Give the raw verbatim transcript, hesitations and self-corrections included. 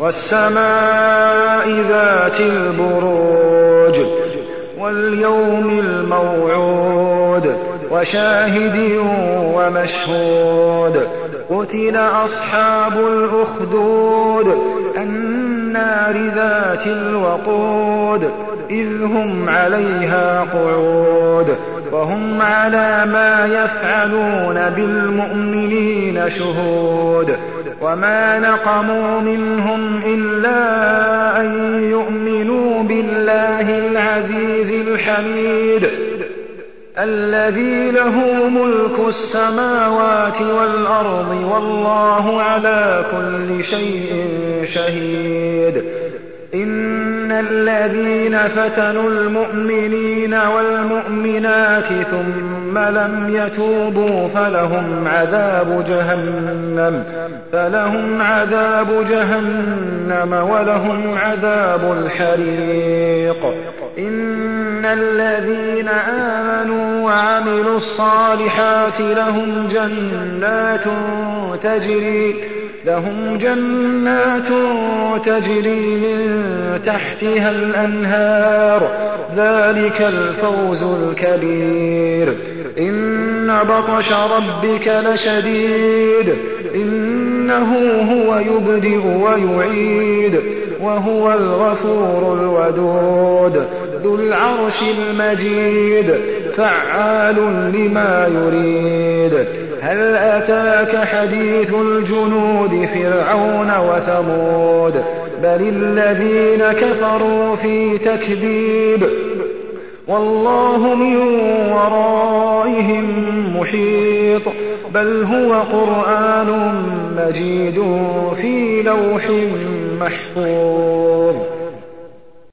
والسماء ذات البروج واليوم الموعود وشاهد ومشهود قتل أصحاب الأخدود النار ذات الوقود إذ هم عليها قعود وهم على ما يفعلون بالمؤمنين شهود وما نقموا منهم إلا أن يؤمنوا بالله العزيز الحميد الذي له ملك السماوات والأرض والله على كل شيء شهيد إن الذين فتنوا المؤمنين والمؤمنات ثم لم يتوبوا فلهم عذاب جهنم فلهم عذاب جهنم ولهم عذاب الحريق إن الذين آمنوا وعملوا الصالحات لهم جنات تجري لهم جنات تجري من تحتها الأنهار ذلك الفوز الكبير إن بطش ربك لشديد إنه هو يبدئ ويعيد وهو الغفور الودود ذو العرش المجيد فعال لما يريد هل أتاك حديث الجنود فرعون وثمود بل الذين كفروا في تكذيب والله من ورائهم محيط بل هو قرآن مجيد في لوح محفوظ.